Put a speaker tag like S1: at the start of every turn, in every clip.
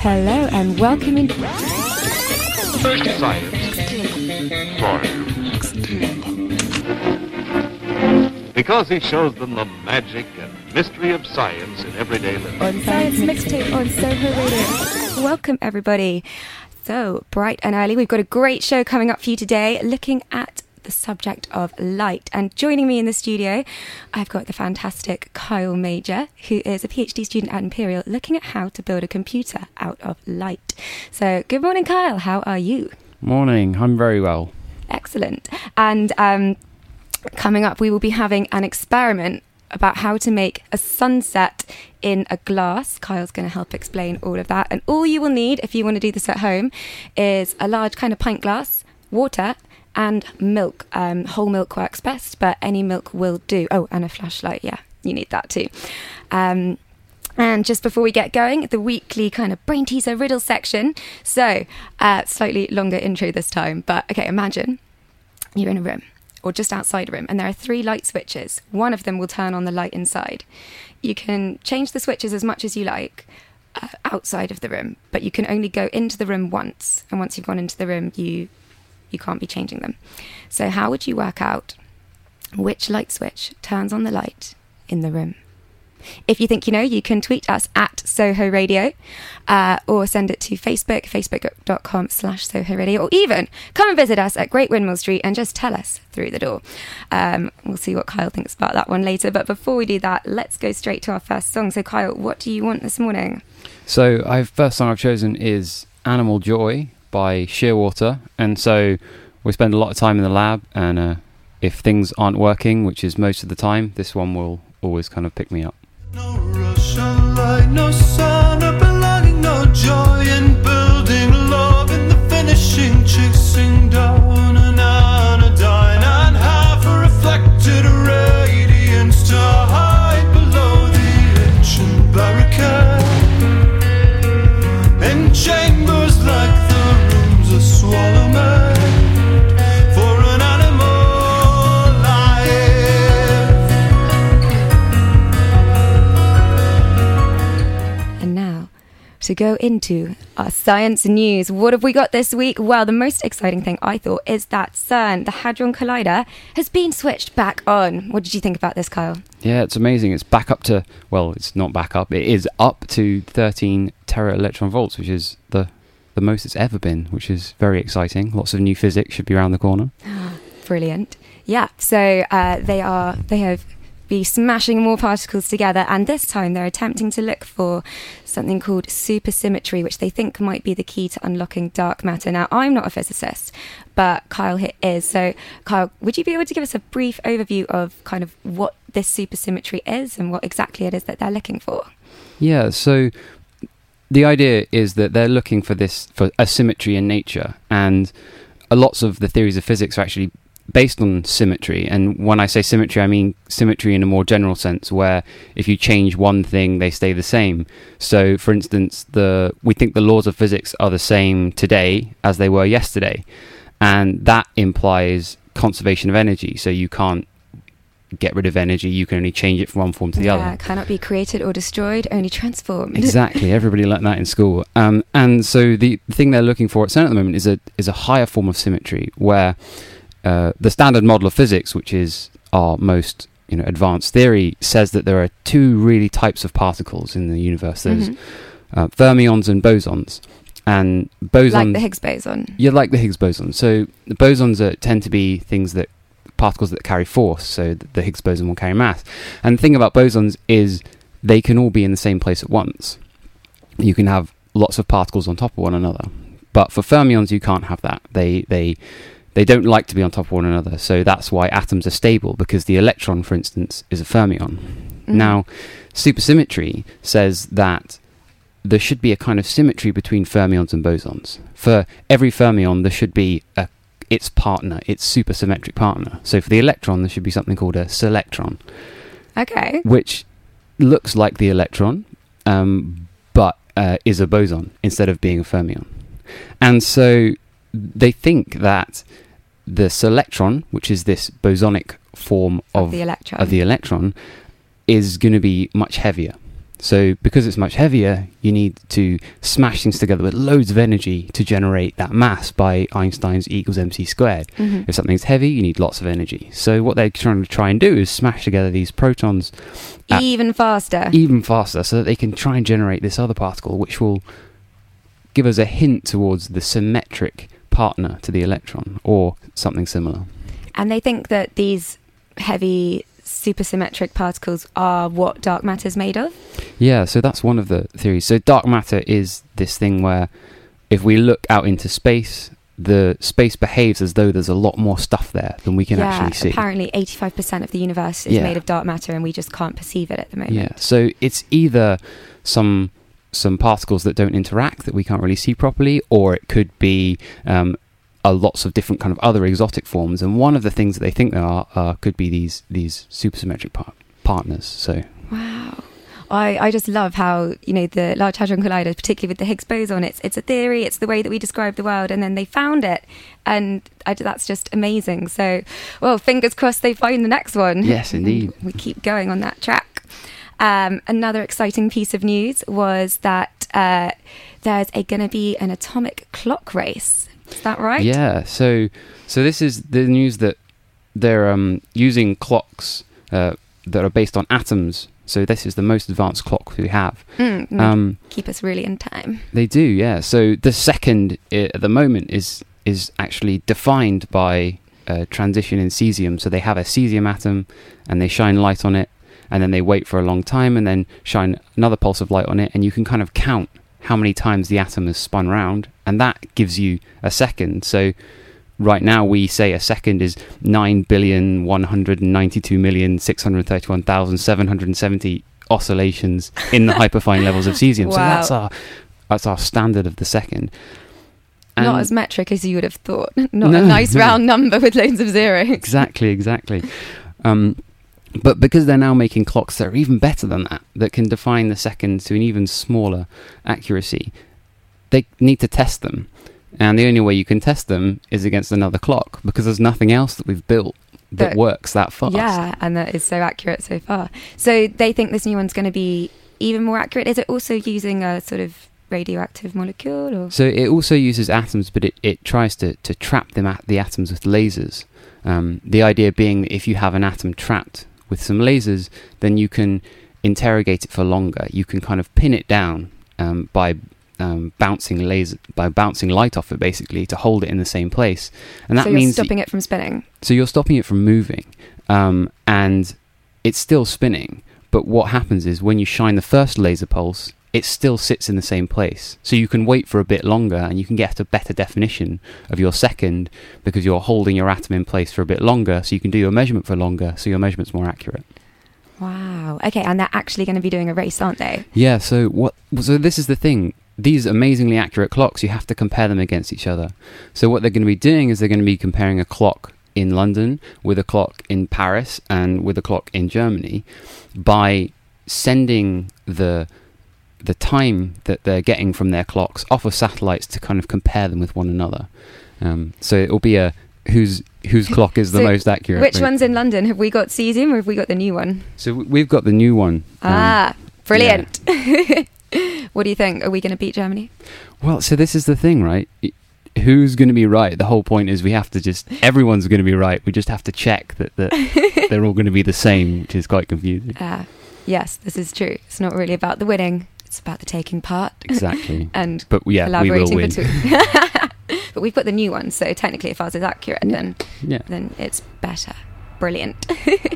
S1: Hello and welcome in.
S2: Science. Because he shows them the magic and mystery of science in everyday living.
S1: On Science Mixtape on Soho Radio. Welcome everybody. So, bright and early, we've got a great show coming up for you today, looking at the subject of light. And joining me in the studio, I've got the fantastic Kyle Major, who is a PhD student at Imperial, looking at how to build a computer out of light. So, good morning, Kyle. How are you?
S3: Morning. I'm very well.
S1: Excellent. And coming up, we will be having an experiment about how to make a sunset in a glass. Kyle's going to help explain all of that. And all you will need, if you want to do this at home, is a large kind of pint glass, water, and milk. Whole milk works best, but any milk will do. Oh, and a flashlight. Yeah, you need that too. And just before we get going, the weekly kind of brain teaser riddle section. So, slightly longer intro this time. But, okay, imagine you're in a room, or just outside a room, and there are 3 light switches. One of them will turn on the light inside. You can change the switches as much as you like outside of the room, but you can only go into the room once. And once you've gone into the room, you can't be changing them. So how would you work out which light switch turns on the light in the room? If you think you know, you can tweet us at Soho Radio, or send it to facebook.com/Soho Radio, or even come and visit us at Great Windmill Street and just tell us through the door. We'll see what Kyle thinks about that one later. But before we do that, let's go straight to our first song. So Kyle, what do you want this morning?
S3: So first song I've chosen is Animal Joy by Shearwater. And so we spend a lot of time in the lab, and if things aren't working, which is most of the time, this one will always kind of pick me up.
S4: No Russian light, no sun, no belonging, no joy in building love, in the finishing chicks sing down and anodyne and half a reflected radiance to hide below the ancient barricade. In chambers like the rooms a swallow made for an animal life.
S1: And now, to go into our science news. What have we got this week? Well, the most exciting thing I thought is that CERN, the Hadron Collider, has been switched back on. What did you think about this, Kyle?
S3: Yeah, it's amazing. It's back up to, well, it's not back up. It is up to 13 tera electron volts, which is the most it's ever been, which is very exciting. Lots of new physics should be around the corner.
S1: Brilliant. Yeah, so they have been smashing more particles together, and this time they're attempting to look for something called supersymmetry, which they think might be the key to unlocking dark matter. Now, I'm not a physicist, but Kyle here is. So, Kyle, would you be able to give us a brief overview of kind of what this supersymmetry is and what exactly it is that they're looking for?
S3: Yeah, so the idea is that they're looking for a symmetry in nature, and lots of the theories of physics are actually based on symmetry. And when I say symmetry, I mean symmetry in a more general sense, where if you change one thing, they stay the same. So, for instance, we think the laws of physics are the same today as they were yesterday, and that implies conservation of energy. So you can't get rid of energy, you can only change it from one form to the other.
S1: Cannot be created or destroyed, only transformed.
S3: Exactly, everybody learnt that in school. And so the thing they're looking for at CERN at the moment is a higher form of symmetry, where the standard model of physics, which is our most advanced theory, says that there are 2 really types of particles in the universe. There's fermions and bosons. And bosons,
S1: like the Higgs boson.
S3: Yeah, like the Higgs boson. So the bosons tend to be particles that carry force, so the Higgs boson will carry mass. And the thing about bosons is they can all be in the same place at once. You can have lots of particles on top of one another. But for fermions, you can't have that. They don't like to be on top of one another, so that's why atoms are stable, because the electron, for instance, is a fermion. Now, supersymmetry says that there should be a kind of symmetry between fermions and bosons. For every fermion, there should be its partner, its supersymmetric partner. So for the electron, there should be something called a selectron.
S1: Okay.
S3: Which looks like the electron, but is a boson instead of being a fermion. And so they think that the selectron, which is this bosonic form of the electron, is going to be much heavier. So because it's much heavier, you need to smash things together with loads of energy to generate that mass by Einstein's E equals mc squared.
S1: Mhm.
S3: If something's heavy, you need lots of energy. So what they're trying to try and do is smash together these protons at
S1: Even faster.
S3: even faster so that they can try and generate this other particle, which will give us a hint towards the symmetric partner to the electron or something similar.
S1: And they think that these heavy supersymmetric particles are what dark matter is made of.
S3: Yeah, so that's one of the theories. So dark matter is this thing where if we look out into space, the space behaves as though there's a lot more stuff there than we can actually see.
S1: Apparently 85% of the universe is
S3: Yeah.
S1: made of dark matter and we just can't perceive it at the moment.
S3: Yeah, so it's either some particles that don't interact that we can't really see properly, or it could be lots of different kind of other exotic forms. And one of the things that they think there are could be these supersymmetric partners. So
S1: Wow. I just love how, the Large Hadron Collider, particularly with the Higgs boson, it's a theory, it's the way that we describe the world, and then they found it. And that's just amazing. So, well, fingers crossed they find the next one.
S3: yes, indeed.
S1: We keep going on that track. Another exciting piece of news was that there's going to be an atomic clock race. Is that right?
S3: Yeah, so this is the news that they're using clocks that are based on atoms. So this is the most advanced clock we have.
S1: Keep us really in time.
S3: They do, yeah. So the second at the moment is actually defined by transition in cesium. So they have a cesium atom and they shine light on it, and then they wait for a long time and then shine another pulse of light on it, and you can kind of count how many times the atom has spun round, and that gives you a second. So right now we say a second is 9,192,631,770 oscillations in the hyperfine levels of cesium.
S1: Wow.
S3: So that's our standard of the second. And
S1: Not as metric as you would have thought. Not a nice round number with loads of zeros.
S3: Exactly. But because they're now making clocks that are even better than that can define the second to an even smaller accuracy, they need to test them. And the only way you can test them is against another clock, because there's nothing else that we've built that works that fast.
S1: Yeah, and that is so accurate so far. So they think this new one's going to be even more accurate. Is it also using a sort of radioactive molecule? Or?
S3: So it also uses atoms, but it tries to trap the atoms with lasers. The idea being that if you have an atom trapped with some lasers, then you can interrogate it for longer. You can kind of pin it down by bouncing light off it, basically, to hold it in the same place. And that
S1: so you're
S3: means
S1: stopping it from spinning.
S3: So you're stopping it from moving, and it's still spinning. But what happens is when you shine the first laser pulse, it still sits in the same place. So you can wait for a bit longer, and you can get a better definition of your second because you're holding your atom in place for a bit longer. So you can do your measurement for longer, so your measurement's more accurate.
S1: Wow. Okay, and they're actually going to be doing a race, aren't they?
S3: Yeah. So this is the thing. These amazingly accurate clocks, you have to compare them against each other. So what they're going to be doing is they're going to be comparing a clock in London with a clock in Paris and with a clock in Germany by sending the time that they're getting from their clocks off of satellites to kind of compare them with one another. So it will be a whose clock is the most accurate.
S1: Which one's in London? Have we got cesium or have we got the new one?
S3: So we've got the new one.
S1: Brilliant. Yeah. What do you think? Are we going to beat Germany?
S3: Well, so this is the thing, right? Who's going to be right? The whole point is everyone's going to be right. We just have to check that they're all going to be the same, which is quite confusing.
S1: Yes, this is true. It's not really about the winning. It's about the taking part.
S3: Exactly.
S1: But yeah, collaborating
S3: we will win.
S1: But we've got the new one, so technically if ours is accurate, then it's better. Brilliant.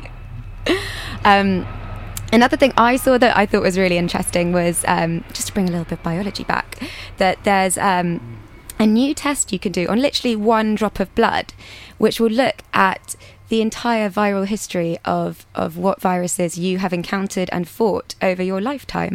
S1: Another thing I saw that I thought was really interesting was, just to bring a little bit of biology back, that there's a new test you can do on literally one drop of blood, which will look at the entire viral history of what viruses you have encountered and fought over your lifetime.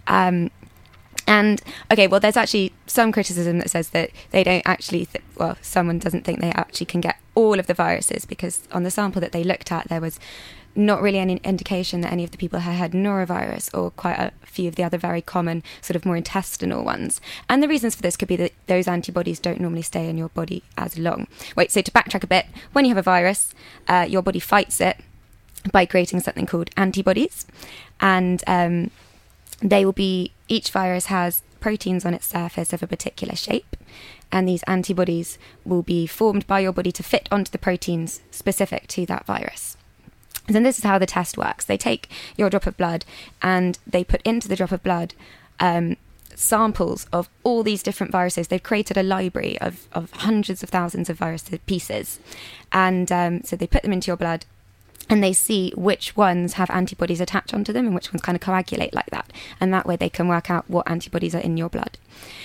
S1: There's actually some criticism that says that they don't actually, someone doesn't think they actually can get all of the viruses, because on the sample that they looked at, there was not really any indication that any of the people had norovirus or quite a few of the other very common sort of more intestinal ones. And the reasons for this could be that those antibodies don't normally stay in your body as long. So to backtrack a bit, when you have a virus, your body fights it by creating something called antibodies. And each virus has proteins on its surface of a particular shape, and these antibodies will be formed by your body to fit onto the proteins specific to that virus. And then this is how the test works. They take your drop of blood and they put into the drop of blood samples of all these different viruses. They've created a library of hundreds of thousands of virus pieces. And so they put them into your blood and they see which ones have antibodies attached onto them and which ones kind of coagulate like that. And that way they can work out what antibodies are in your blood.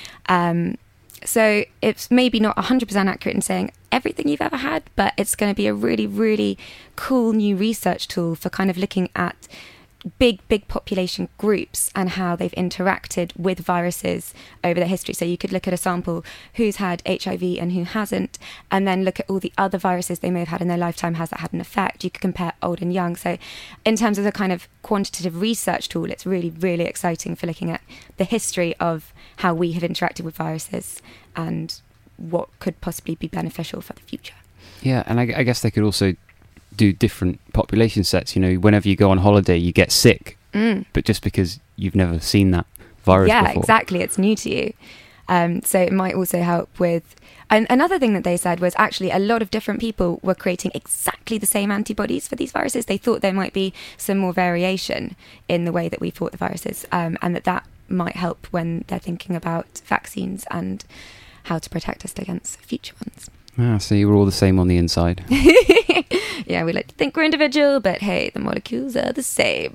S1: So it's maybe not 100% accurate in saying everything you've ever had, but it's going to be a really, really cool new research tool for kind of looking at big population groups and how they've interacted with viruses over their history. So you could look at a sample who's had HIV and who hasn't, and then look at all the other viruses they may have had in their lifetime. Has that had an effect? You could compare old and young. So in terms of the kind of quantitative research tool, it's really, really exciting for looking at the history of how we have interacted with viruses and what could possibly be beneficial for the future.
S3: Yeah, and I guess they could also do different population sets. You know, whenever you go on holiday, you get sick, but just because you've never seen that virus before.
S1: Yeah, exactly. It's new to you. So it might also help with... And another thing that they said was actually a lot of different people were creating exactly the same antibodies for these viruses. They thought there might be some more variation in the way that we fought the viruses, and that might help when they're thinking about vaccines and how to protect us against future ones.
S3: So we're all the same on the inside.
S1: Yeah, we like to think we're individual, but hey, the molecules are the same.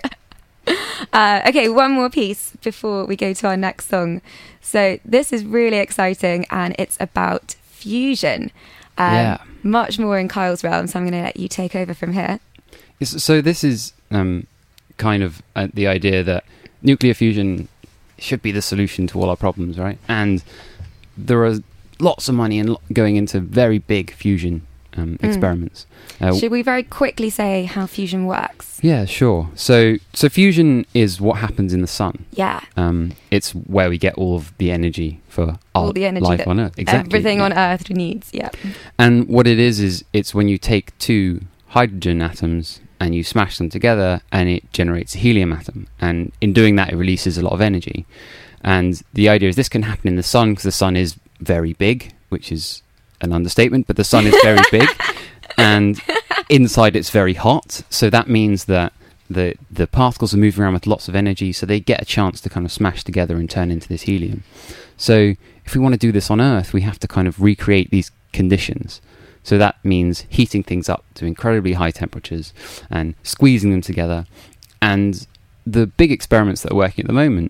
S1: Okay, one more piece before we go to our next song. So this is really exciting, and it's about fusion. Much more in Kyle's realm, so I'm going to let you take over from here.
S3: So this is kind of the idea that nuclear fusion should be the solution to all our problems, right? And there are lots of money going into very big fusion experiments.
S1: Should we very quickly say how fusion works?
S3: Yeah, sure. So fusion is what happens in the sun.
S1: Yeah.
S3: It's where we get all of the energy for all the energy life on Earth. Exactly.
S1: Everything on Earth needs. Yeah.
S3: And what it is it's when you take two hydrogen atoms and you smash them together, and it generates a helium atom. And in doing that, it releases a lot of energy. And the idea is this can happen in the sun because the sun is very big, which is an understatement, but the sun is very big, and inside it's very hot. So that means that the particles are moving around with lots of energy, so they get a chance to kind of smash together and turn into this helium. So if we want to do this on Earth, we have to kind of recreate these conditions. So that means heating things up to incredibly high temperatures and squeezing them together. And the big experiments that are working at the moment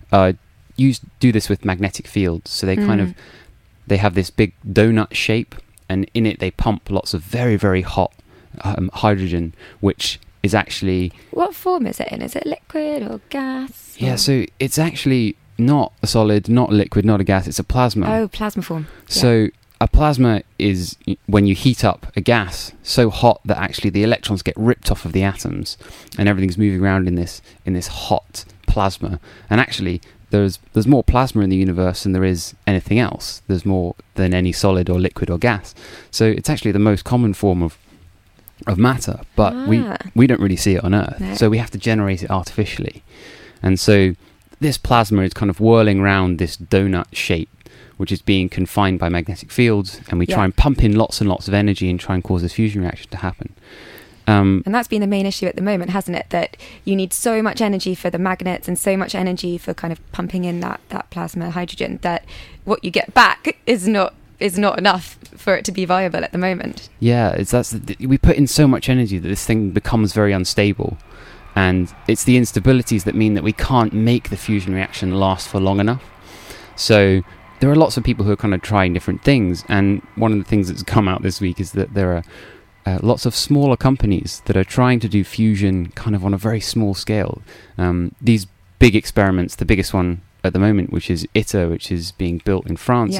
S3: do this with magnetic fields. So they kind of they have this big donut shape, and in it they pump lots of very, very hot hydrogen, which is actually...
S1: What form is it in? Is it liquid or gas?
S3: Yeah, so it's actually not a solid, not liquid, not a gas, it's a plasma.
S1: Oh, plasma form.
S3: So a plasma is when you heat up a gas so hot that actually the electrons get ripped off of the atoms and everything's moving around in this hot plasma. And actually there's more plasma in the universe than there is anything else. There's more than any solid or liquid or gas. So it's actually the most common form of matter, but we don't really see it on Earth. No. So we have to generate it artificially. And so this plasma is kind of whirling around this donut shape, which is being confined by magnetic fields, and we try and pump in lots and lots of energy and try and cause this fusion reaction to happen.
S1: And that's been the main issue at the moment, hasn't it? That you need so much energy for the magnets and so much energy for kind of pumping in that plasma hydrogen that what you get back is not enough for it to be viable at the moment.
S3: Yeah, we put in so much energy that this thing becomes very unstable. And it's the instabilities that mean that we can't make the fusion reaction last for long enough. So there are lots of people who are kind of trying different things. And one of the things that's come out this week is that there are lots of smaller companies that are trying to do fusion kind of on a very small scale. These big experiments, the biggest one at the moment, which is ITER, which is being built in France,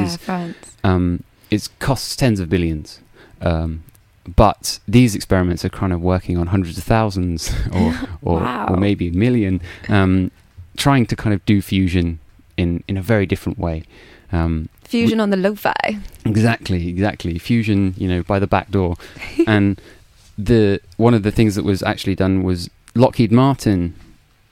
S3: it costs tens of billions. But these experiments are kind of working on hundreds of thousands or maybe a million, trying to kind of do fusion in a very different way.
S1: Fusion on the lo-fi.
S3: Exactly. Fusion, by the back door. And one of the things that was actually done was Lockheed Martin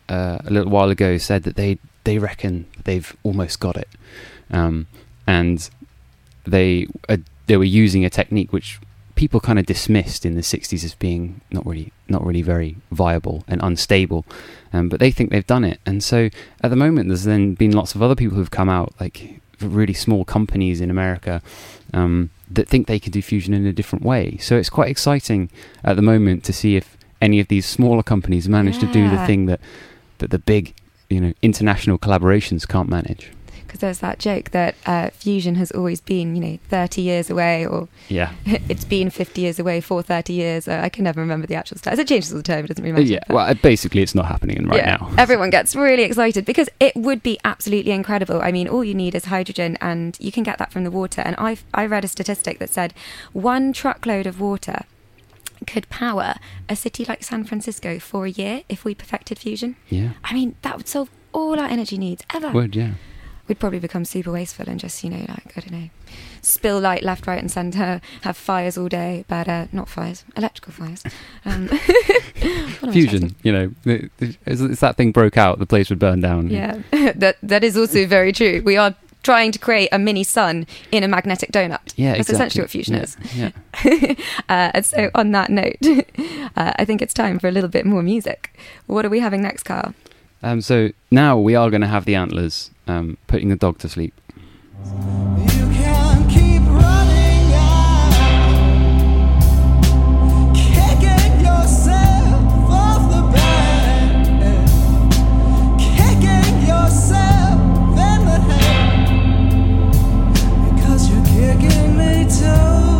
S3: a little while ago said that they reckon they've almost got it, and they were using a technique which people kind of dismissed in the 60s as being not really very viable and unstable, but they think they've done it. And so at the moment there's then been lots of other people who've come out, like really small companies in America, that think they can do fusion in a different way. So it's quite exciting at the moment to see if any of these smaller companies manage to do the thing that the big, international collaborations can't manage.
S1: Because there's that joke that fusion has always been, 30 years away, or it's been 50 years away for 30 years. I can never remember the actual stats. It changes all the time. It doesn't really matter.
S3: Yeah, well, basically it's not happening right now.
S1: Everyone gets really excited because it would be absolutely incredible. I mean, all you need is hydrogen, and you can get that from the water. And I read a statistic that said 1 truckload of water could power a city like San Francisco for a year if we perfected fusion.
S3: Yeah.
S1: I mean, that would solve all our energy needs ever.
S3: Would, yeah.
S1: We'd probably become super wasteful and just, spill light left, right and centre, have fires all day, but not fires, electrical fires.
S3: Fusion, as that thing broke out, the place would burn down.
S1: Yeah, that is also very true. We are trying to create a mini sun in a magnetic donut.
S3: Yeah,
S1: That's essentially what fusion is.
S3: Yeah.
S1: And so on that note, I think it's time for a little bit more music. What are we having next, Carl?
S3: So now we are going to have the Antlers putting the dog to sleep.
S4: You can keep running out, kicking yourself off the bed, kicking yourself in the head, because you're kicking me too.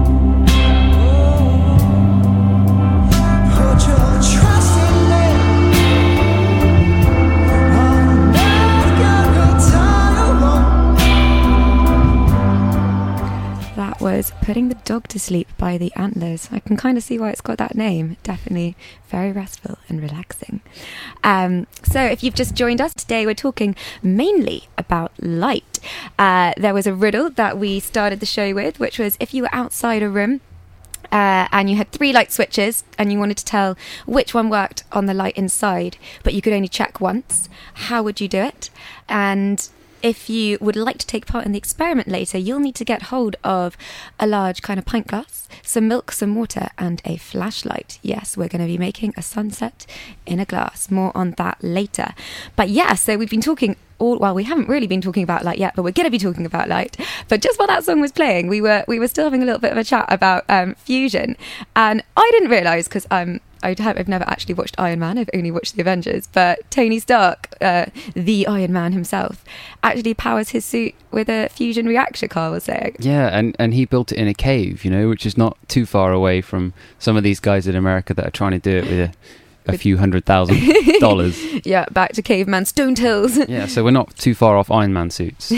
S4: Put your trust in me.
S1: That was Putting the Dog to Sleep by the Antlers. I can kind of see why it's got that name. Definitely very restful and relaxing. So if you've just joined us today, we're talking mainly about light. There was a riddle that we started the show with, which was if you were outside a room and you had 3 light switches and you wanted to tell which one worked on the light inside, but you could only check once, how would you do it? And if you would like to take part in the experiment later, you'll need to get hold of a large kind of pint glass, some milk, some water, and a flashlight. Yes, we're going to be making a sunset in a glass. More on that later. But yeah, so we've been talking we haven't really been talking about light yet, but we're going to be talking about light. But just while that song was playing, we were still having a little bit of a chat about fusion. And I didn't realise, because I've never actually watched Iron Man, I've only watched the Avengers, but Tony Stark, the Iron Man himself, actually powers his suit with a fusion reactor, Carl was saying.
S3: Yeah, and he built it in a cave, which is not too far away from some of these guys in America that are trying to do it with a few $100,000.
S1: Yeah, back to caveman stone tills.
S3: Yeah, so we're not too far off Iron Man suits.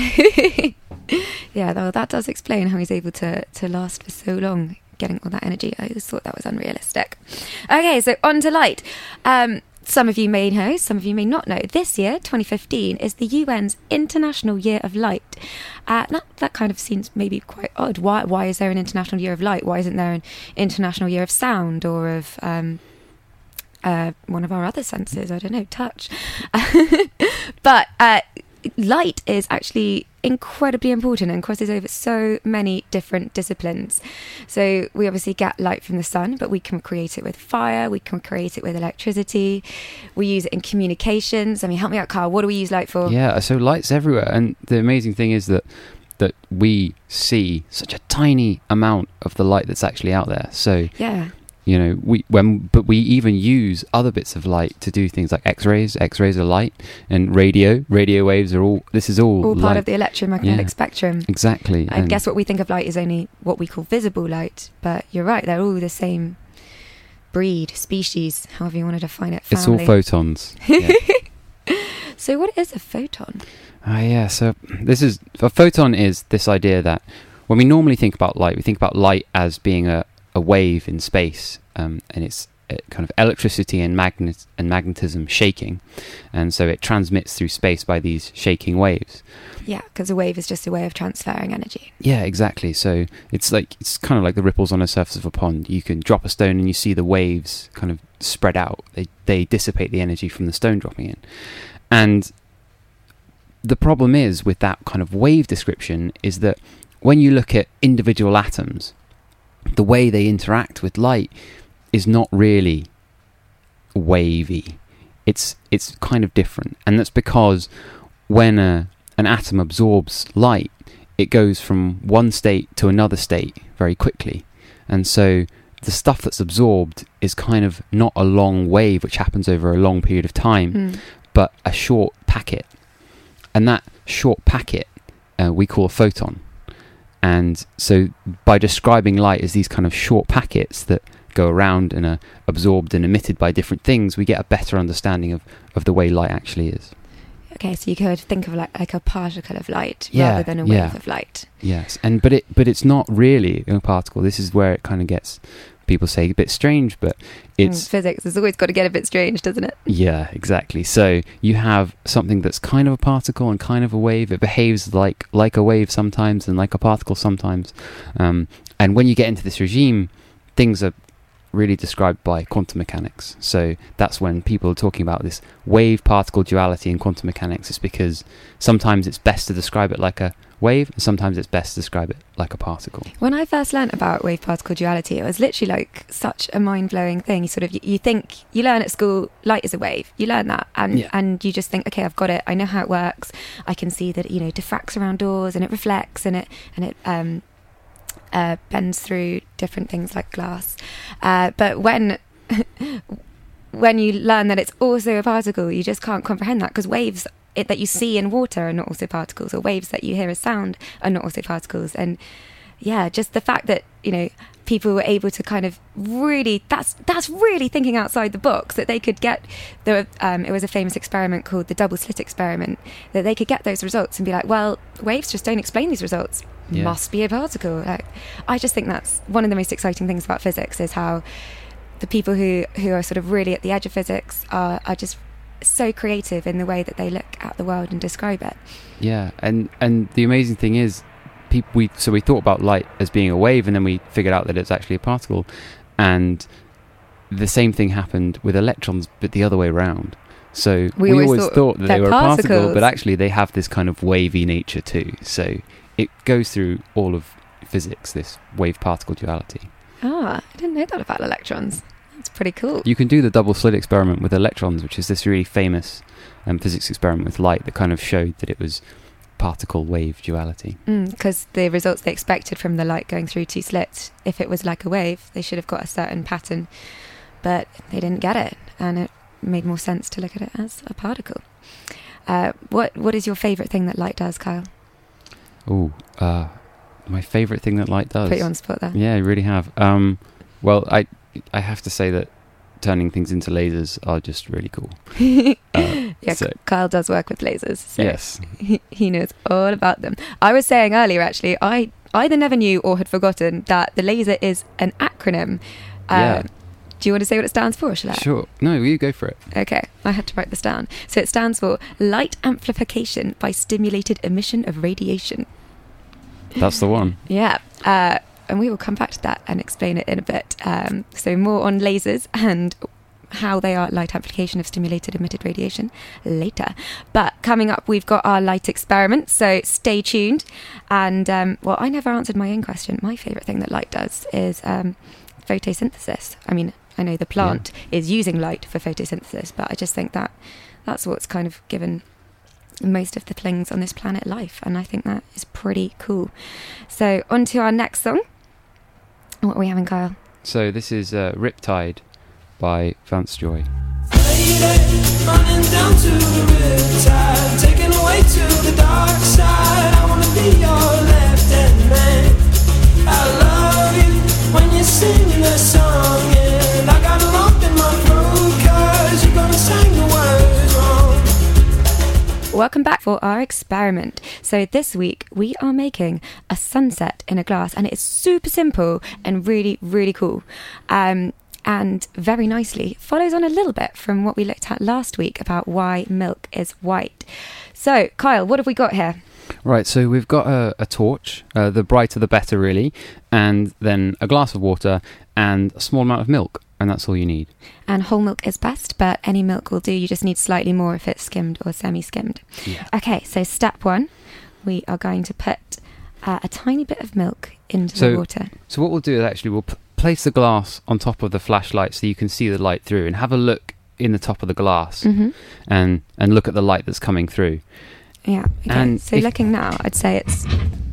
S1: Yeah, well, that does explain how he's able to last for so long, getting all that energy. I always thought that was unrealistic. Okay, so on to light. Some of you may know, some of you may not know. This year, 2015, is the UN's International Year of Light. That kind of seems maybe quite odd. Why is there an International Year of Light? Why isn't there an International Year of Sound or of one of our other senses? I don't know, touch. But light is actually incredibly important and crosses over so many different disciplines. So we obviously get light from the sun, but we can create it with fire, we can create it with electricity, we use it in communications. I mean, help me out, Carl, what do we use light for?
S3: Yeah, so light's everywhere, and the amazing thing is that we see such a tiny amount of the light that's actually out there. So
S1: yeah,
S3: but we even use other bits of light to do things like X-rays. X-rays are light, and radio waves are all
S1: part
S3: light.
S1: of the electromagnetic spectrum.
S3: Exactly.
S1: I guess what we think of light is only what we call visible light, but you're right, they're all the same breed, species, however you want to define it.
S3: It's all photons. Yeah.
S1: So what is a photon?
S3: So a photon is this idea that when we normally think about light, we think about light as being a wave in space, and it's kind of electricity and magnetism shaking, and so it transmits through space by these shaking waves.
S1: Yeah, because a wave is just a way of transferring energy.
S3: Yeah, exactly. So it's kind of like the ripples on the surface of a pond. You can drop a stone and you see the waves kind of spread out. They dissipate the energy from the stone dropping in. And the problem is with that kind of wave description is that when you look at individual atoms, the way they interact with light is not really wavy. It's kind of different. And that's because when an atom absorbs light, it goes from one state to another state very quickly. And so the stuff that's absorbed is kind of not a long wave which happens over a long period of time, but a short packet. And that short packet we call a photon. And so by describing light as these kind of short packets that go around and are absorbed and emitted by different things, we get a better understanding of the way light actually is.
S1: Okay, so you could think of like a particle of light rather than a wave of light.
S3: Yes, but it's not really a particle. This is where it kind of gets, people say, a bit strange, but it's...
S1: physics has always got to get a bit strange, doesn't it?
S3: Yeah, exactly. So you have something that's kind of a particle and kind of a wave. It behaves like a wave sometimes and like a particle sometimes. And when you get into this regime, things are really described by quantum mechanics. So that's when people are talking about this wave-particle duality in quantum mechanics. It's because sometimes it's best to describe it like a wave, and sometimes it's best to describe it like a particle.
S1: When I first learnt about wave-particle duality, it was literally like such a mind-blowing thing. You think, you learn at school, light is a wave. You learn that, and you just think, okay, I've got it. I know how it works. I can see that it diffracts around doors, and it reflects, and it bends through different things like glass. But when you learn that it's also a particle, you just can't comprehend that, because waves that you see in water are not also particles, or waves that you hear as sound are not also particles. And yeah, just the fact that people were able to kind of really, that's really thinking outside the box, that they could get it was a famous experiment called the double slit experiment, that they could get those results and be like, well, waves just don't explain these results. Yeah. Must be a particle. I just think that's one of the most exciting things about physics, is how the people who are sort of really at the edge of physics are just so creative in the way that they look at the world and describe it.
S3: Yeah, and the amazing thing is, we thought about light as being a wave, and then we figured out that it's actually a particle, and the same thing happened with electrons, but the other way around. So we always thought that they were a particle, but actually they have this kind of wavy nature too. So it goes through all of physics, this wave-particle duality.
S1: I didn't know that about electrons. That's pretty cool.
S3: You can do the double slit experiment with electrons, which is this really famous physics experiment with light that kind of showed that it was particle-wave duality.
S1: Because the results they expected from the light going through two slits, if it was like a wave, they should have got a certain pattern, but they didn't get it, and it made more sense to look at it as a particle. What is your favourite thing that light does, Kyle?
S3: My favourite thing that light does.
S1: Put you on the spot there.
S3: Yeah, I really have. Well, I have to say that turning things into lasers are just really cool.
S1: Kyle does work with lasers. So
S3: yes.
S1: He knows all about them. I was saying earlier, actually, I either never knew or had forgotten that the laser is an acronym. Do you want to say what it stands for, or shall I?
S3: Sure. No, you go for it.
S1: Okay, I had to write this down. So it stands for Light Amplification by Stimulated Emission of Radiation.
S3: That's the one.
S1: Yeah. And we will come back to that and explain it in a bit. So more on lasers and how they are light amplification of stimulated emitted radiation later. But coming up, we've got our light experiment, so stay tuned. And, I never answered my own question. My favourite thing that light does is photosynthesis. I mean, I know the plant is using light for photosynthesis, but I just think that that's what's kind of given most of the things on this planet life, and I think that is pretty cool. So on to our next song. What are we having, Kyle?
S3: So this is Riptide by Vance Joy.
S5: Running down to the riptide, taken away to the dark side. I wanna be your left-hand man. I love you when you're singing the song, and I got a lump in my throat 'cause you're gonna sing the words wrong.
S1: Welcome back for our experiment. So this week we are making a sunset in a glass, and it is super simple and really, really cool. and very nicely follows on a little bit from what we looked at last week about why milk is white. So, Kyle, what have we got here?
S3: Right, so we've got a torch, the brighter the better really, and then a glass of water and a small amount of milk, and that's all you need.
S1: And whole milk is best, but any milk will do. You just need slightly more if it's skimmed or semi-skimmed.
S3: Yeah.
S1: Okay, so step 1, we are going to put a tiny bit of milk into the water.
S3: So what we'll do is actually we'll place the glass on top of the flashlight so you can see the light through, and have a look in the top of the glass and look at the light that's coming through.
S1: Yeah, okay.
S3: And
S1: so looking now, I'd say it's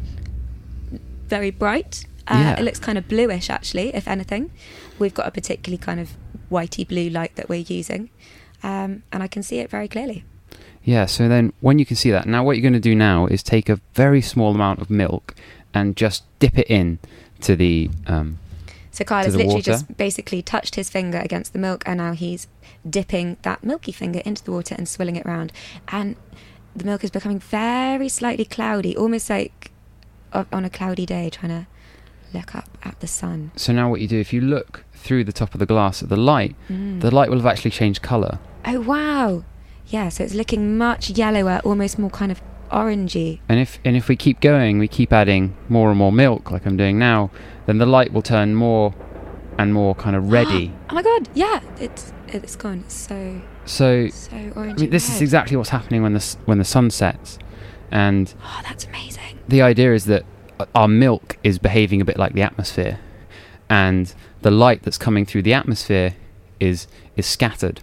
S1: very bright. It looks kind of bluish, actually, if anything. We've got a particularly kind of whitey blue light that we're using, and I can see it very clearly.
S3: Yeah, so then when you can see that, now what you're going to do now is take a very small amount of milk and just dip it in to the
S1: So Kyle
S3: to
S1: has
S3: the
S1: literally
S3: water.
S1: just basically touched his finger against the milk, and now he's dipping that milky finger into the water and swirling it around. And the milk is becoming very slightly cloudy, almost like on a cloudy day trying to look up at the sun.
S3: So now what you do, if you look through the top of the glass at the light will have actually changed colour.
S1: Oh, wow. Yeah, so it's looking much yellower, almost more kind of orangey.
S3: And if we keep going, we keep adding more and more milk, like I'm doing now, then the light will turn more and more kind of reddy.
S1: Oh my god, yeah, it's gone. It's so orangey.
S3: I mean, this is
S1: red.
S3: exactly what's happening when the sun sets, and
S1: Oh, that's amazing.
S3: the idea is that our milk is behaving a bit like the atmosphere, and the light that's coming through the atmosphere is scattered,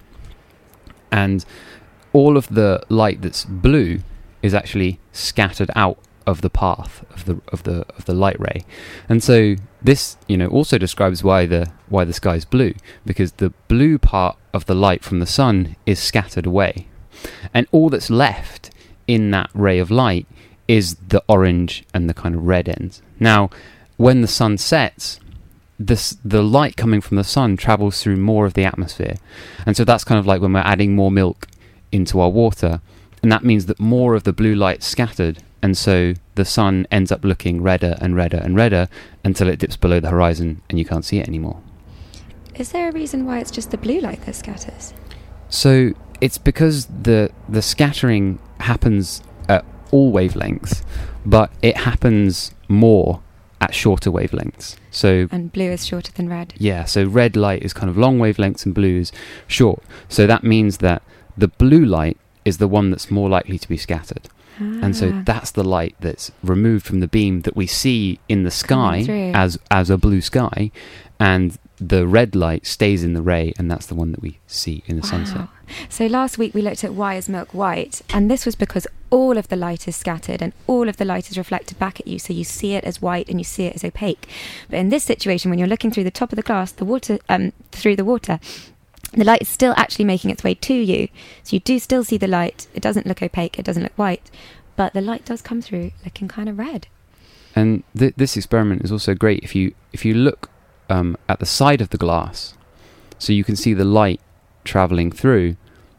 S3: and all of the light that's blue is actually scattered out of the path of the light ray. And so this, also describes why the sky is blue, because the blue part of the light from the sun is scattered away, and all that's left in that ray of light is the orange and the kind of red ends. Now, when the sun sets, the light coming from the sun travels through more of the atmosphere, and so that's kind of like when we're adding more milk into our water, and that means that more of the blue light scattered, and so the sun ends up looking redder and redder and redder until it dips below the horizon and you can't see it anymore.
S1: Is there a reason why it's just the blue light that scatters?
S3: So it's because the scattering happens at all wavelengths, but it happens more at shorter wavelengths. So
S1: And blue is shorter than red.
S3: yeah, so red light is kind of long wavelengths and blue is short. So that means that the blue light is the one that's more likely to be scattered. And so that's the light that's removed from the beam that we see in the sky
S1: through.
S3: as a blue sky, and the red light stays in the ray, and that's the one that we see in the sunset.
S1: Wow. So last week we looked at why is milk white, and this was because all of the light is scattered and all of the light is reflected back at you, so you see it as white and you see it as opaque. But in this situation, when you're looking through the top of the glass, through the water, the light is still actually making its way to you. So you do still see the light. It doesn't look opaque, it doesn't look white, but the light does come through looking kind of red.
S3: And this experiment is also great if you look at the side of the glass, so you can see the light travelling through.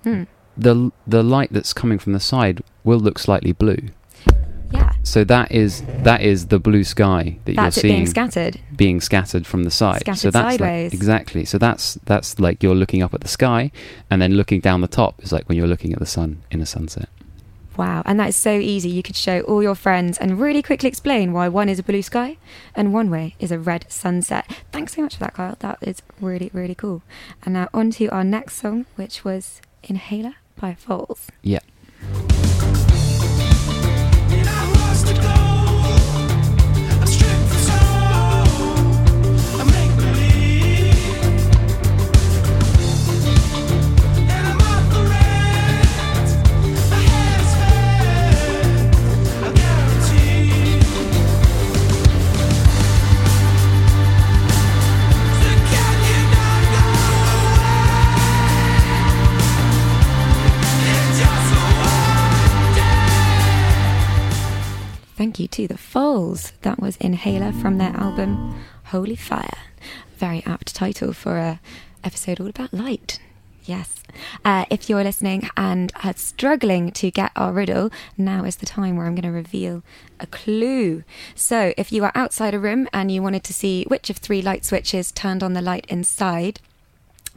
S3: The light that's coming from the side will look slightly blue.
S1: Yeah.
S3: So that is the blue sky that
S1: That's
S3: you're
S1: it
S3: seeing
S1: being scattered.
S3: scattered from the side.
S1: Scattered
S3: so that's
S1: sideways.
S3: exactly. So that's like you're looking up at the sky, and then looking down the top is like when you're looking at the sun in a sunset.
S1: Wow, and that is so easy. You could show all your friends and really quickly explain why one is a blue sky and one way is a red sunset. Thanks so much for that, Kyle. That is really, really cool. And now on to our next song, which was Inhaler by Foals.
S3: Yeah.
S1: Thank you to the Foals. That was Inhaler from their album Holy Fire. Very apt title for a episode all about light. Yes. If you're listening and are struggling to get our riddle, now is the time where I'm going to reveal a clue. So if you are outside a room and you wanted to see which of 3 light switches turned on the light inside,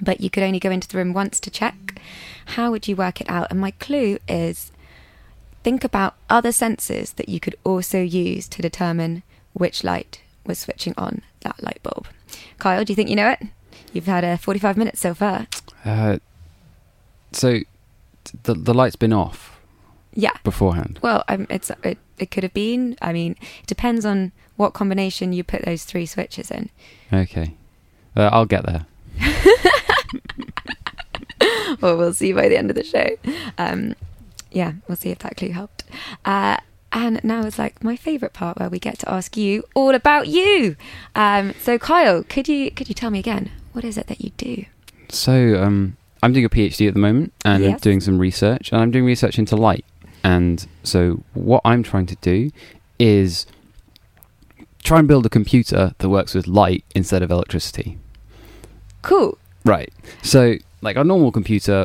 S1: but you could only go into the room once to check. How would you work it out? And my clue is, think about other senses that you could also use to determine which light was switching on that light bulb. Kyle, do you think you know it? You've had 45 minutes so far.
S3: So the light's been off
S1: Yeah.
S3: beforehand.
S1: Well, it could have been. I mean, it depends on what combination you put those 3 switches in.
S3: Okay. I'll get there.
S1: Well, we'll see by the end of the show. Yeah, we'll see if that clue helped. And now it's like my favourite part where we get to ask you all about you. So Kyle, could you tell me again, what is it that you do?
S3: So I'm doing a PhD at the moment, and I'm
S1: Yes.
S3: doing some research, and I'm doing research into light. And so what I'm trying to do is try and build a computer that works with light instead of electricity.
S1: Cool.
S3: Right. So like a normal computer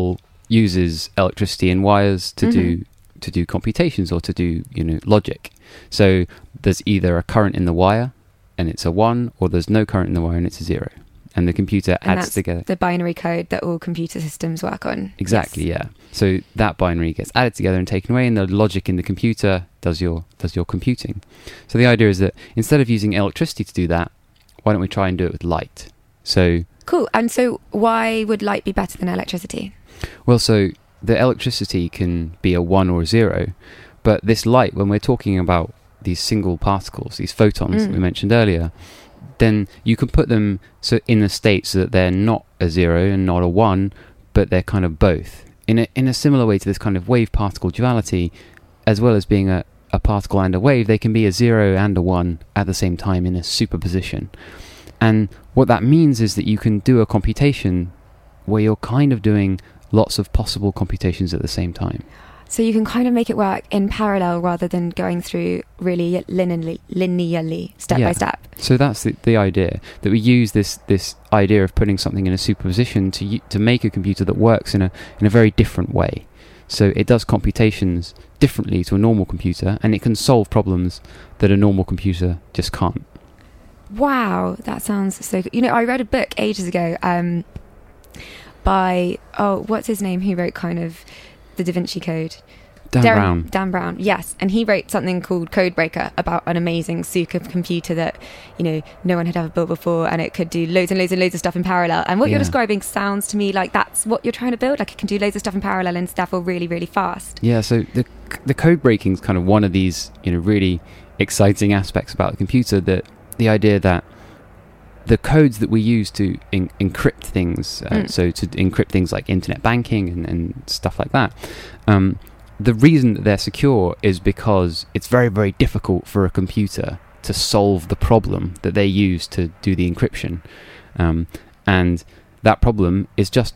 S3: uses electricity and wires to do computations or to do, logic. So there's either a current in the wire and it's a 1, or there's no current in the wire and it's a 0. And the computer
S1: And
S3: adds
S1: that's
S3: together.
S1: the binary code that all computer systems work on.
S3: Exactly,
S1: Yes.
S3: yeah. So that binary gets added together and taken away, and the logic in the computer does your computing. So the idea is that instead of using electricity to do that, why don't we try and do it with light? So
S1: Cool. And so why would light be better than electricity?
S3: Well, so the electricity can be a 1 or a 0, but this light, when we're talking about these single particles, these photons that we mentioned earlier, then you can put them in a state so that they're not a 0 and not a 1, but they're kind of both. In a similar way to this kind of wave-particle duality, as well as being a particle and a wave, they can be a 0 and a 1 at the same time in a superposition. And what that means is that you can do a computation where you're kind of doing lots of possible computations at the same time.
S1: So you can kind of make it work in parallel rather than going through really linearly, step by step.
S3: So that's the idea, that we use this idea of putting something in a superposition to make a computer that works in a very different way. So it does computations differently to a normal computer, and it can solve problems that a normal computer just can't.
S1: Wow, that sounds so good. I read a book ages ago by, what's his name? Who wrote kind of the Da Vinci Code? Dan Brown, yes. And he wrote something called Codebreaker about an amazing supercomputer that, no one had ever built before, and it could do loads and loads and loads of stuff in parallel. And what you're describing sounds to me like that's what you're trying to build. Like it can do loads of stuff in parallel and therefore really, really fast.
S3: Yeah, so the code breaking is kind of one of these, really exciting aspects about the computer, that the idea that the codes that we use to encrypt things, so to encrypt things like internet banking and stuff like that, the reason that they're secure is because it's very, very difficult for a computer to solve the problem that they use to do the encryption. And that problem is just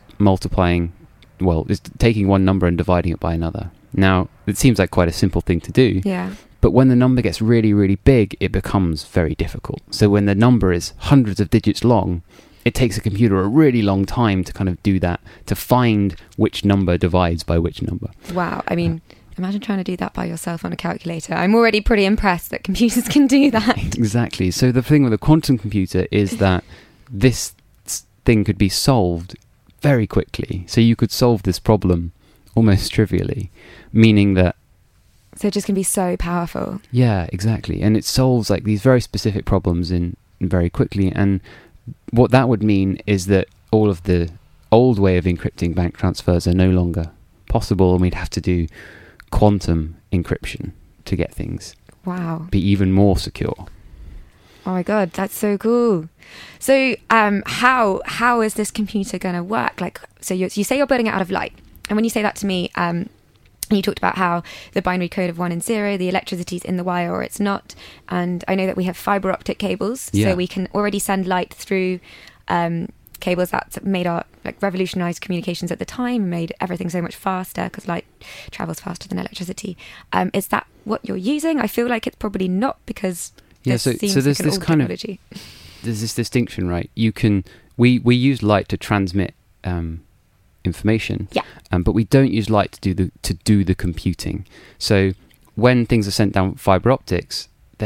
S3: it's taking one number and dividing it by another. Now, it seems like quite a simple thing to do.
S1: Yeah.
S3: But when the number gets really, really big, it becomes very difficult. So when the number is hundreds of digits long, it takes a computer a really long time to kind of do that, to find which number divides by which number.
S1: Wow. I mean, imagine trying to do that by yourself on a calculator. I'm already pretty impressed that computers can do that.
S3: Exactly. So the thing with a quantum computer is that this thing could be solved very quickly. So you could solve this problem almost trivially, meaning that
S1: So it just can be so powerful.
S3: Yeah, exactly. And it solves like these very specific problems in very quickly. And what that would mean is that all of the old way of encrypting bank transfers are no longer possible, and we'd have to do quantum encryption to get things be even more secure.
S1: Oh my god, that's so cool. So how is this computer going to work? Like, so you say you're building it out of light, and when you say that to me, you talked about how the binary code of 1 and 0, the electricity's in the wire or it's not. And I know that we have fiber optic cables, so we can already send light through cables that made revolutionized communications at the time, made everything so much faster because light travels faster than electricity. Is that what you're using? I feel like it's probably not, because
S3: so there's this kind
S1: technology.
S3: There's this distinction, right? We use light to transmit information, but we don't use light to do the computing. So when things are sent down fiber optics, they're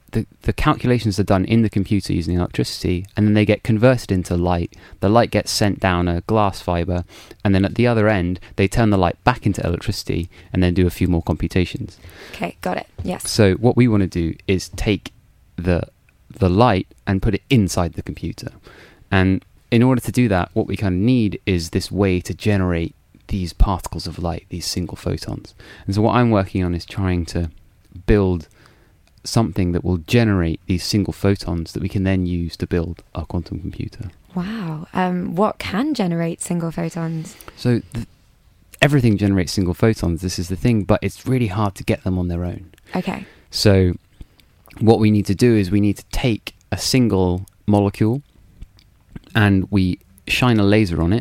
S3: the calculations are done in the computer using electricity, and then they get converted into light. The light gets sent down a glass fiber, and then at the other end, they turn the light back into electricity and then do a few more computations.
S1: Okay, got it. Yes.
S3: So what we want to do is take the light and put it inside the computer. And in order to do that, what we kind of need is this way to generate these particles of light, these single photons. And so what I'm working on is trying to build something that will generate these single photons that we can then use to build our quantum computer.
S1: Wow. What can generate single photons?
S3: So everything generates single photons, this is the thing, but it's really hard to get them on their own.
S1: Okay.
S3: So what we need to do is we need to take a single molecule and we shine a laser on it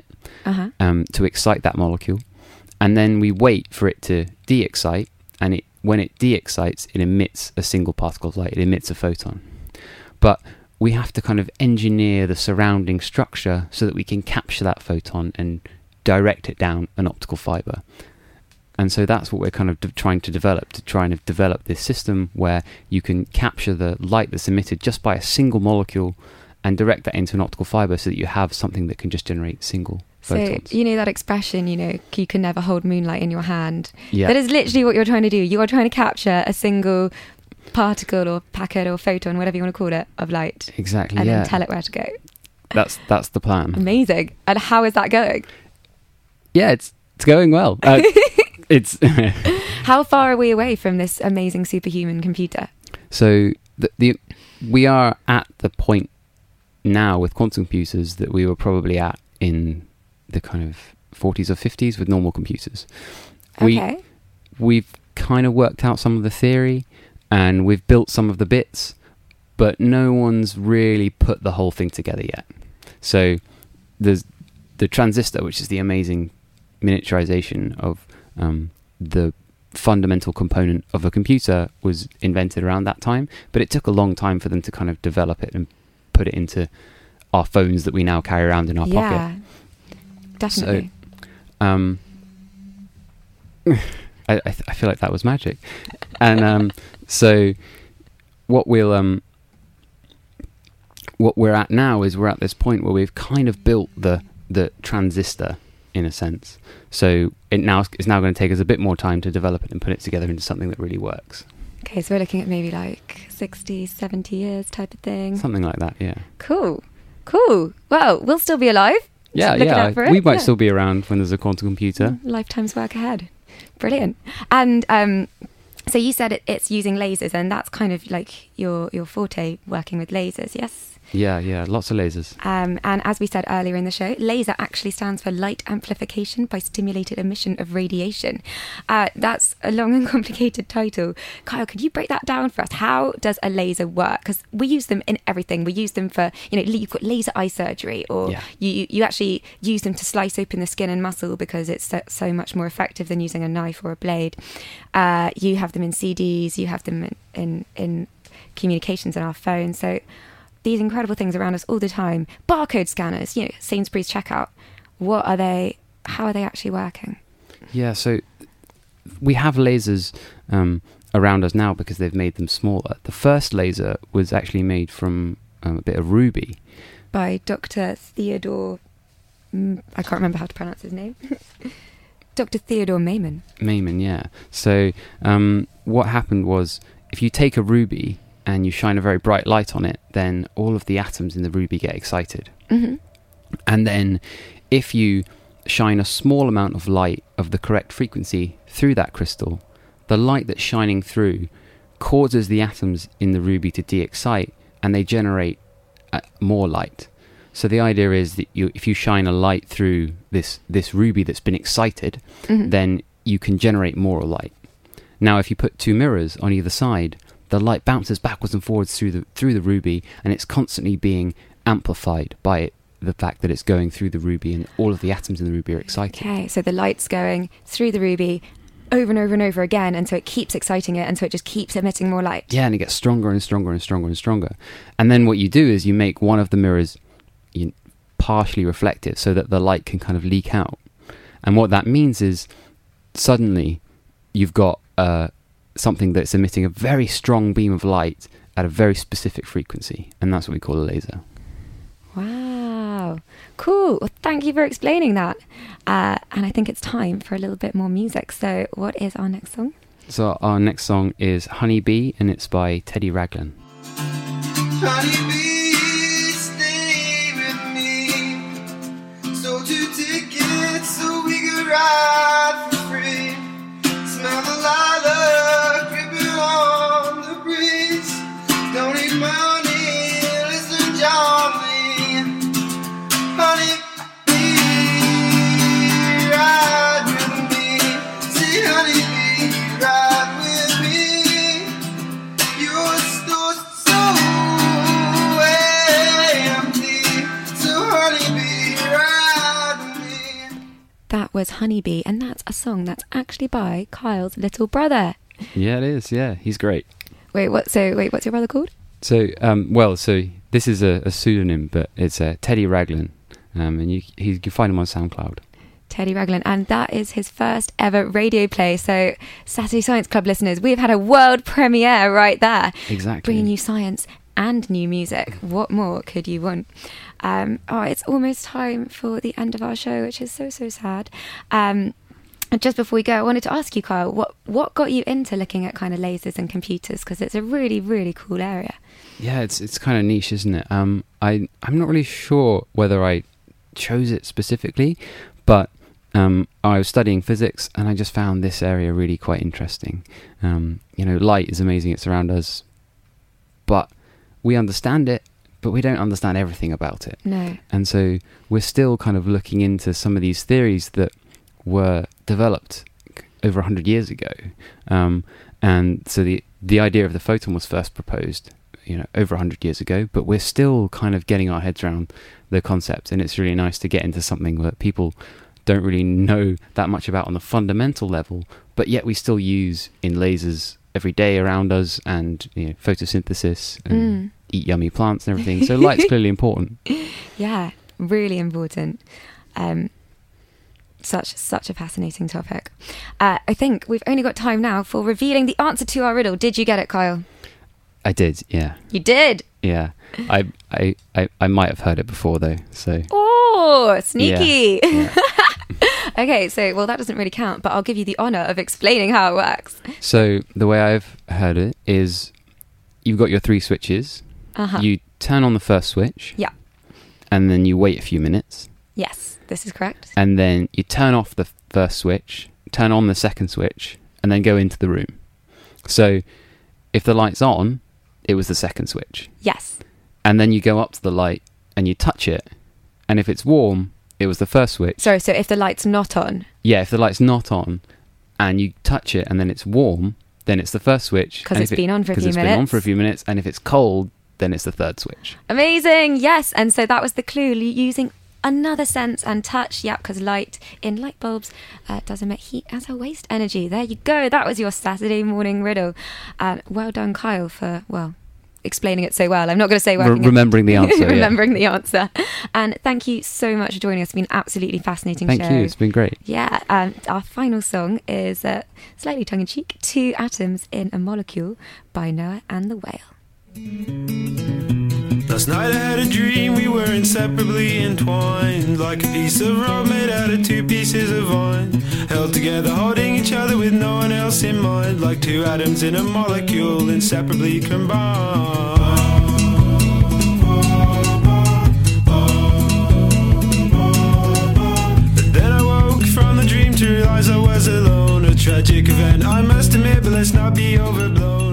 S3: to excite that molecule, and then we wait for it to de-excite, and when it de-excites, it emits a single particle of light. It emits a photon. But we have to kind of engineer the surrounding structure so that we can capture that photon and direct it down an optical fiber. And so that's what we're kind of trying to develop this system where you can capture the light that's emitted just by a single molecule and direct that into an optical fiber so that you have something that can just generate single photons.
S1: So, that expression, you can never hold moonlight in your hand.
S3: Yeah.
S1: That is literally what you're trying to do. You are trying to capture a single particle or packet or photon, whatever you want to call it, of light.
S3: Exactly,
S1: and
S3: yeah.
S1: then tell it where to go.
S3: That's the plan.
S1: Amazing. And how is that going?
S3: Yeah, it's going well. It's
S1: How far are we away from this amazing superhuman computer?
S3: So we are at the point now with quantum computers that we were probably at in the kind of 40s or 50s with normal computers.
S1: Okay.
S3: We've kind of worked out some of the theory and we've built some of the bits, but no one's really put the whole thing together yet. So there's the transistor, which is the amazing miniaturization of the fundamental component of a computer, was invented around that time, but it took a long time for them to kind of develop it and put it into our phones that we now carry around in our pocket.
S1: Yeah, definitely.
S3: So, I feel like that was magic. And so what we're at now is we're at this point where we've kind of built the transistor in a sense. So it's now going to take us a bit more time to develop it and put it together into something that really works.
S1: Okay, so we're looking at maybe like 60, 70 years type of thing.
S3: Something like that, yeah.
S1: Cool. Well, we'll still be alive.
S3: Yeah,
S1: Looking out for it.
S3: We might still be around when there's a quantum computer.
S1: Lifetime's work ahead. Brilliant. And so you said it's using lasers, and that's kind of like your forte, working with lasers, yes?
S3: Yeah, lots of lasers.
S1: And as we said earlier in the show, laser actually stands for light amplification by stimulated emission of radiation. That's a long and complicated title. Kyle, could you break that down for us? How does a laser work? Because we use them in everything. We use them for, you've got laser eye surgery, or you actually use them to slice open the skin and muscle because it's so much more effective than using a knife or a blade. You have them in CDs, you have them in communications in our phones. So these incredible things around us all the time. Barcode scanners, Sainsbury's checkout. What are they? How are they actually working?
S3: Yeah, so we have lasers around us now because they've made them smaller. The first laser was actually made from a bit of ruby.
S1: By Dr. Theodore... I can't remember how to pronounce his name. Dr. Theodore Maiman.
S3: Maiman, yeah. So what happened was, if you take a ruby and you shine a very bright light on it, then all of the atoms in the ruby get excited.
S1: Mm-hmm.
S3: And then if you shine a small amount of light of the correct frequency through that crystal, the light that's shining through causes the atoms in the ruby to de-excite, and they generate more light. So the idea is that if you shine a light through this ruby that's been excited, then you can generate more light. Now, if you put two mirrors on either side, the light bounces backwards and forwards through the ruby, and it's constantly being amplified by the fact that it's going through the ruby, and all of the atoms in the ruby are excited.
S1: Okay, so the light's going through the ruby over and over and over again, and so it keeps exciting it, and so it just keeps emitting more light.
S3: Yeah, and it gets stronger and stronger and stronger and stronger. And then what you do is you make one of the mirrors partially reflective so that the light can kind of leak out. And what that means is suddenly you've got something that's emitting a very strong beam of light, at a very specific frequency, and that's what we call a laser.
S1: Wow. Cool. Well, thank you for explaining that. And I think it's time for a little bit more music. So what is our next song?
S3: So our next song is Honey Bee, and it's by Teddy Raglan.
S4: Honeybee, stay with me. So 2 tickets so we could ride for free. Smell the lilac creeping on the breeze. Don't need money, listen gently. Honeybee, ride with me. See, honeybee, ride with me. Your store's so empty. So honeybee, ride with me.
S1: That was Honeybee, and that's a song that's actually by Kyle's little brother.
S3: Yeah, it is. Yeah, he's great.
S1: What's your brother called?
S3: So, so this is a pseudonym, but it's Teddy Raglan, and you can find him on SoundCloud.
S1: Teddy Raglan, and that is his first ever radio play. So, Saturday Science Club listeners, we've had a world premiere right there.
S3: Exactly.
S1: Bringing you science and new music. What more could you want? It's almost time for the end of our show, which is so sad. And just before we go, I wanted to ask you, Kyle, what got you into looking at kind of lasers and computers? Because it's a really, really cool area.
S3: Yeah, it's kind of niche, isn't it? I'm not really sure whether I chose it specifically, but I was studying physics and I just found this area really quite interesting. Light is amazing; it's around us, but we understand it, but we don't understand everything about it.
S1: No.
S3: And so we're still kind of looking into some of these theories that were developed over 100 years ago. And so the idea of the photon was first proposed, over 100 years ago, but we're still kind of getting our heads around the concept. And it's really nice to get into something that people don't really know that much about on the fundamental level, but yet we still use in lasers every day around us, and photosynthesis and eat yummy plants and everything. So light's clearly important.
S1: Yeah, really important. Such a fascinating topic. I think we've only got time now for revealing the answer to our riddle. Did you get it, Kyle?
S3: I did, yeah.
S1: You did?
S3: Yeah. I might have heard it before though, so.
S1: Oh, sneaky.
S3: Yeah.
S1: Okay, so, that doesn't really count, but I'll give you the honour of explaining how it works.
S3: So the way I've heard it is you've got your 3 switches.
S1: Uh-huh.
S3: You turn on the first switch.
S1: Yeah.
S3: And then you wait a few minutes.
S1: Yes, this is correct.
S3: And then you turn off the first switch, turn on the second switch, and then go into the room. So if the light's on, it was the second switch.
S1: Yes.
S3: And then you go up to the light and you touch it. And if it's warm, it was the first switch.
S1: Sorry, so if the light's not on?
S3: Yeah, if the light's not on and you touch it and then it's warm, then it's the first switch.
S1: Because it's been on for a few minutes.
S3: Because it's been on for a few minutes. And if it's cold, then it's the third switch.
S1: Amazing, yes. And so that was the clue, using another sense and touch. Yeah, because light in light bulbs does emit heat as a waste energy. There you go. That was your Saturday morning riddle. Well done, Kyle, for, explaining it so well. I'm not going to say
S3: remembering the answer.
S1: Remembering the answer. And thank you so much for joining us. It's been an absolutely fascinating show.
S3: Thank you. It's been great.
S1: Yeah. Our final song is slightly tongue-in-cheek, 2 Atoms in a Molecule by Noah and the Whale.
S5: Last night I had a dream, we were inseparably entwined, like a piece of rope made out of 2 pieces of vine, held together holding each other with no one else in mind, like 2 atoms in a molecule inseparably combined. But then I woke from the dream to realize I was alone, a tragic event I must admit, but let's not be overblown.